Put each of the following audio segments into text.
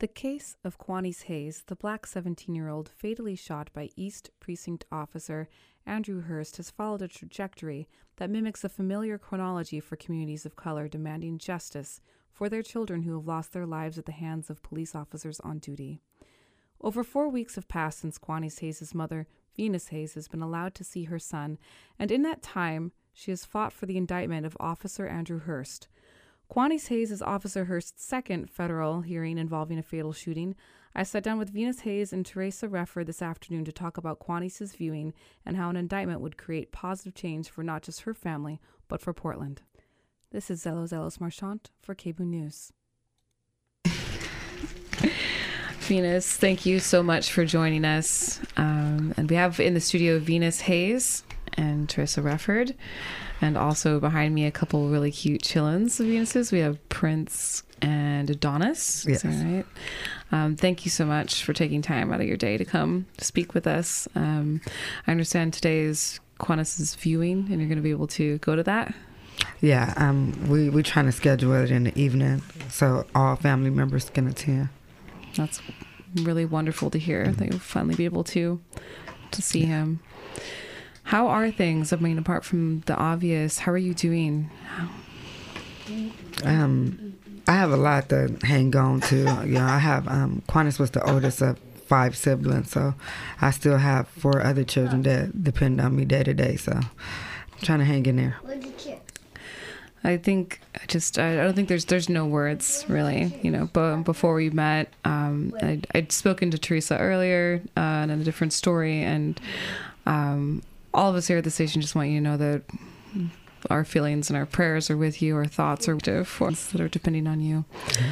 The case of Quanice Hayes, the black 17-year-old fatally shot by East Precinct Officer Andrew Hurst, has followed a trajectory that mimics a familiar chronology for communities of color demanding justice for their children who have lost their lives at the hands of police officers on duty. Over 4 weeks have passed since Quanice Hayes' mother, Venus Hayes, has been allowed to see her son, and in that time, she has fought for the indictment of Officer Andrew Hurst. Quanice Hayes is Officer Hurst's second federal hearing involving a fatal shooting. I sat down with Venus Hayes and Teresa Refford this afternoon to talk about Quanice's viewing and how an indictment would create positive change for not just her family, but for Portland. This is Zelos Marchant for KBOO News. Venus, thank you so much for joining us. And we have in the studio Venus Hayes and Teresa Refford, and also behind me a couple really cute chillins of Venuses. We have Prince and Adonis. Yes. Is that right? Thank you so much for taking time out of your day to come speak with us. I understand today is Quanice's viewing, and you're going to be able to go to that. Yeah, we're trying to schedule it in the evening so all family members can attend. That's really wonderful to hear that you'll finally be able to see him. How are things? I mean, apart from the obvious, how are you doing? I have a lot to hang on to. You know, I have Quanice was the oldest of 5 siblings, so I still have 4 other children that depend on me day to day. So I'm trying to hang in there. I think I don't think there's no words really, you know. But before we met, I'd spoken to Teresa earlier in a different story, and all of us here at the station just want you to know that our feelings and our prayers are with you. Our thoughts are for us that are depending on you.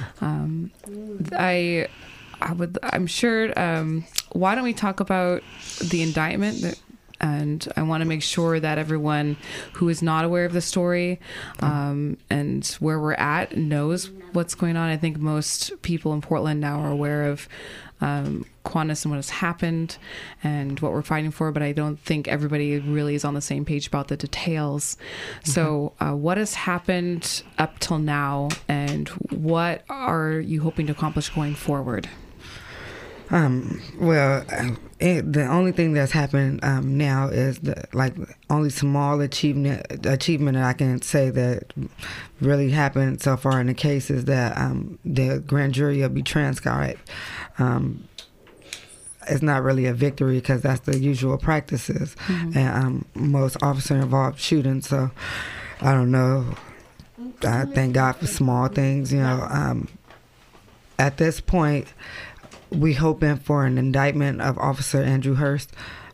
I'm sure. Why don't we talk about the indictment? And I want to make sure that everyone who is not aware of the story and where we're at knows what's going on. I think most people in Portland now are aware of Quanice and what has happened and what we're fighting for, but I don't think everybody really is on the same page about the details. Mm-hmm. So what has happened up till now, and what are you hoping to accomplish going forward? The only thing that's happened now is only small achievement that I can say that really happened so far in the case is that the grand jury will be transcribed. It's not really a victory because that's the usual practices, mm-hmm. and most officer-involved shootings. So I don't know. I thank God for small things, you know. At this point, we hoping for an indictment of Officer Andrew Hurst.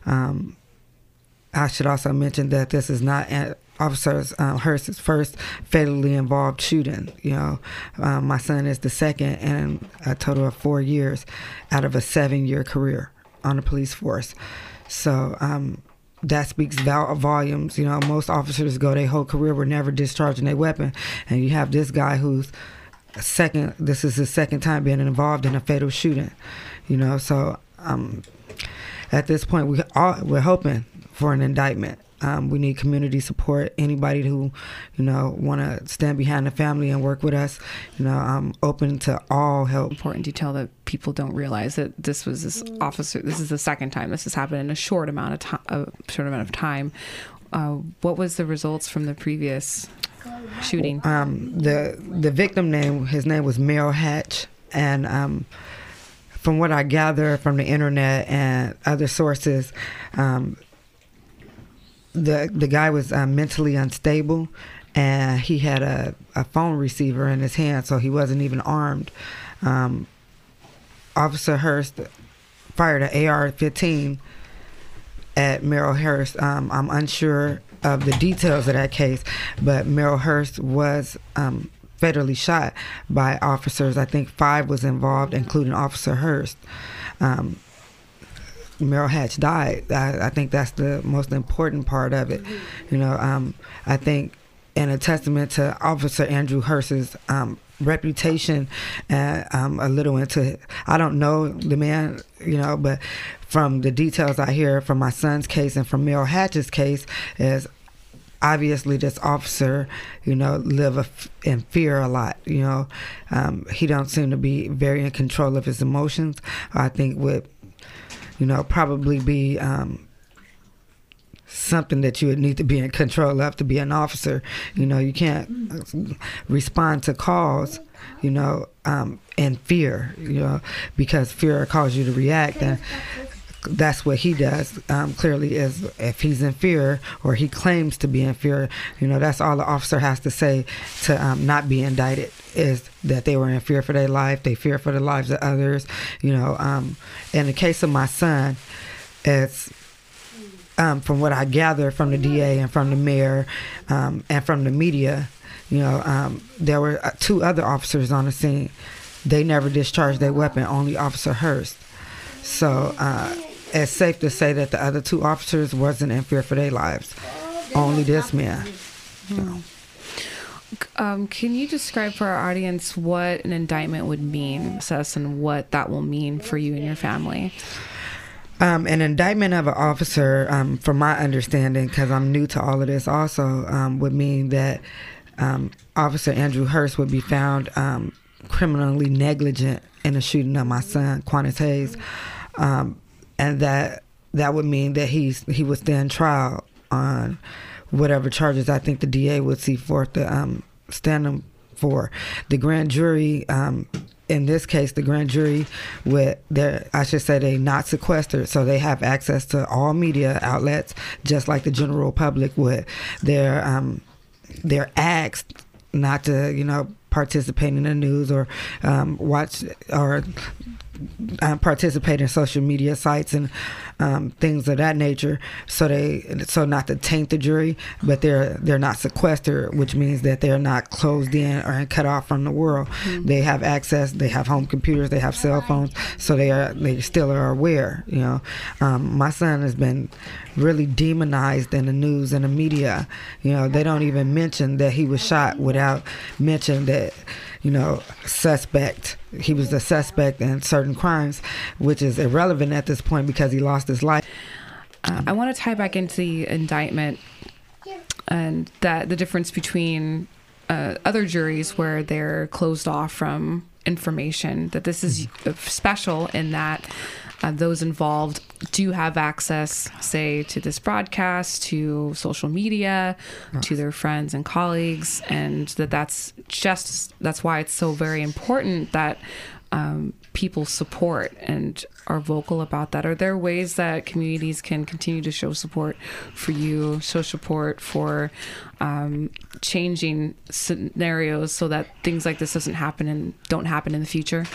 I should also mention that this is not Officer Hurst's first fatally involved shooting. You know, my son is the second in a total of 4 years out of a 7-year career on the police force. So that speaks volumes. You know, most officers go their whole career with never discharging their weapon, and you have this guy who's this is his second time being involved in a fatal shooting, you know. So at this point, we're hoping for an indictment. We need community support. Anybody who, you know, want to stand behind the family and work with us, you know, I'm open to all help. Important detail that people don't realize that this officer. This is the second time this has happened in a short amount of time. What was the results from the previous shooting? The victim his name was Merrill Hatch, and from what I gather from the internet and other sources, the guy was mentally unstable, and he had a phone receiver in his hand, so he wasn't even armed. Officer Hurst fired an AR-15 at Merrill Hurst. I'm unsure of the details of that case, but Merrill Hurst was fatally shot by officers. I think 5 was involved, including Officer Hurst. Merrill Hatch died. I think that's the most important part of it. You know, I think, and a testament to Officer Andrew Hurst's reputation, and a little into, I don't know the man, you know, but from the details I hear from my son's case and from Merrill Hatch's case is obviously this officer, live in fear a lot. He don't seem to be very in control of his emotions. I think would, probably be something that you would need to be in control of to be an officer. You can't respond to calls, in fear, because fear calls you to react. And that's what he does, clearly, is if he's in fear or he claims to be in fear, that's all the officer has to say to not be indicted, is that they were in fear for their life, they fear for the lives of others. In the case of my son, it's from what I gather from the DA and from the mayor and from the media, there were 2 other officers on the scene. They never discharged their weapon, only Officer Hurst. So it's safe to say that the other 2 officers wasn't in fear for their lives. Only this man. Can you describe for our audience what an indictment would mean, Sus, and what that will mean for you and your family? An indictment of an officer, from my understanding, because I'm new to all of this also, would mean that Officer Andrew Hurst would be found criminally negligent in the shooting of my son, Quantis Hayes. And that would mean that he would stand trial on whatever charges I think the DA would see forth to stand him for. The grand jury, in this case, the grand jury they not sequestered, so they have access to all media outlets, just like the general public would. They're asked not to, participate in the news or watch or participate in social media sites and things of that nature, so not to taint the jury, but they're not sequestered, which means that they're not closed in or cut off from the world. Mm-hmm. They have access, they have home computers, they have cell phones, so they still are aware. My son has been really demonized in the news and the media. They don't even mention that he was shot without mentioning that suspect. He was a suspect in certain crimes, which is irrelevant at this point because he lost his life. I want to tie back into the indictment and that the difference between other juries where they're closed off from information, that this is special in that those involved do have access, say, to this broadcast, to social media, to their friends and colleagues, and that's why it's so very important that people support and are vocal about that. Are there ways that communities can continue to show support for you, show support for changing scenarios so that things like this don't happen in the future?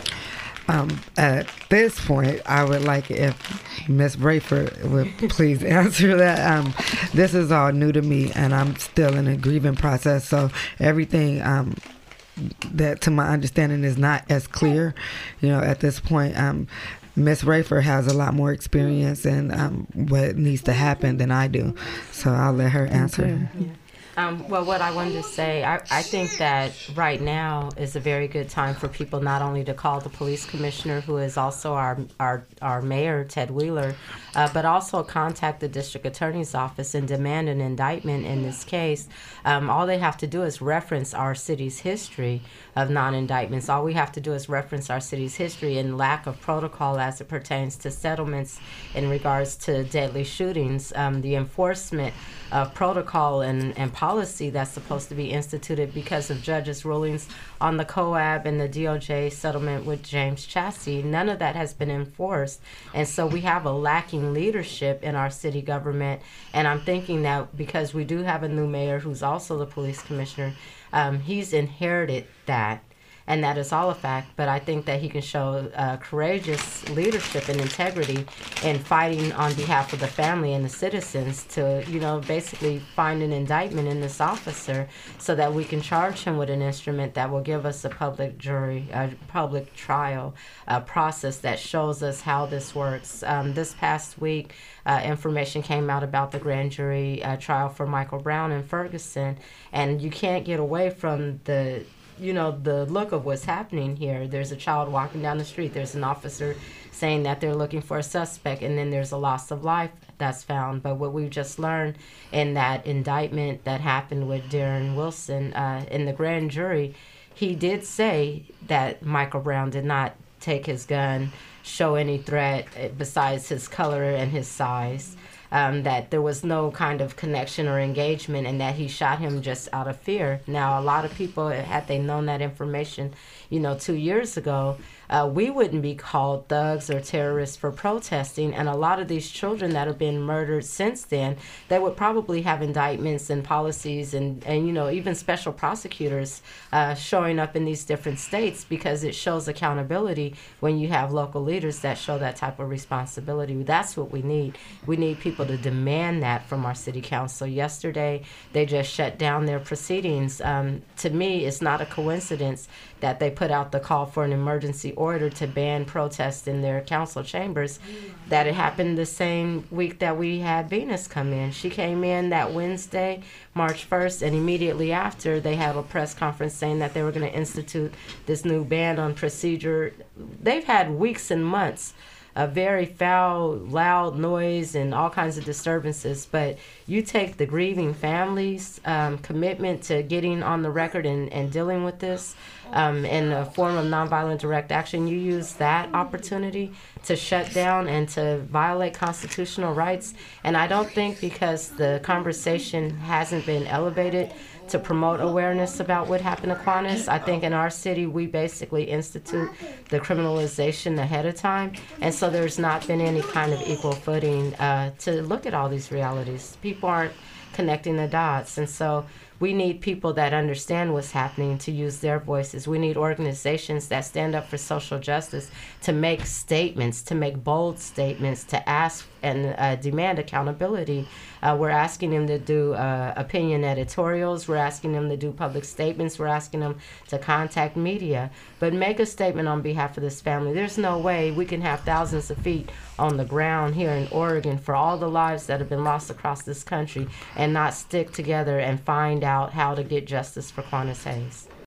At this point, I would like if Ms. Rayford would please answer that. This is all new to me, and I'm still in a grieving process, so everything that, to my understanding, is not as clear, at this point. Ms. Rayford has a lot more experience in what needs to happen than I do, so I'll let her answer. Yeah. Well, what I wanted to say, I think that right now is a very good time for people not only to call the police commissioner, who is also our mayor, Ted Wheeler, but also contact the district attorney's office and demand an indictment in this case. All they have to do is reference our city's history of non-indictments. All we have to do is reference our city's history and lack of protocol as it pertains to settlements in regards to deadly shootings. The enforcement of protocol and policy that's supposed to be instituted because of judges' rulings on the COAB and the DOJ settlement with James Chassie. None of that has been enforced. And so we have a lacking leadership in our city government. And I'm thinking that because we do have a new mayor who's also the police commissioner, he's inherited that. And that is all a fact, but I think that he can show courageous leadership and integrity in fighting on behalf of the family and the citizens to, basically find an indictment in this officer so that we can charge him with an instrument that will give us a public jury, a public trial process that shows us how this works. This past week, information came out about the grand jury trial for Michael Brown in Ferguson, and you can't get away from the the look of what's happening here. There's a child walking down the street. There's an officer saying that they're looking for a suspect, and then there's a loss of life that's found. But what we've just learned in that indictment that happened with Darren Wilson in the grand jury, he did say that Michael Brown did not take his gun, show any threat besides his color and his size. That there was no kind of connection or engagement, and that he shot him just out of fear. Now, a lot of people, had they known that information, 2 years ago, we wouldn't be called thugs or terrorists for protesting. And a lot of these children that have been murdered since then, they would probably have indictments and policies and even special prosecutors showing up in these different states, because it shows accountability when you have local leaders that show that type of responsibility. That's what we need. We need people to demand that from our city council. Yesterday, they just shut down their proceedings. To me, it's not a coincidence that they put out the call for an emergency order to ban protests in their council chambers, that it happened the same week that we had Venus come in. She came in that Wednesday, March 1st, and immediately after, they had a press conference saying that they were going to institute this new ban on procedure. They've had weeks and months a very foul, loud noise and all kinds of disturbances. But you take the grieving families' commitment to getting on the record and dealing with this in a form of nonviolent direct action. You use that opportunity to shut down and to violate constitutional rights. And I don't think because the conversation hasn't been elevated to promote awareness about what happened to Quannas. I think in our city, we basically institute the criminalization ahead of time. And so there's not been any kind of equal footing to look at all these realities. People aren't connecting the dots. And so we need people that understand what's happening to use their voices. We need organizations that stand up for social justice, to make statements, to make bold statements, to ask and demand accountability. We're asking them to do opinion editorials. We're asking them to do public statements. We're asking them to contact media. But make a statement on behalf of this family. There's no way we can have thousands of feet on the ground here in Oregon for all the lives that have been lost across this country and not stick together and find out how to get justice for Quannas Hayes.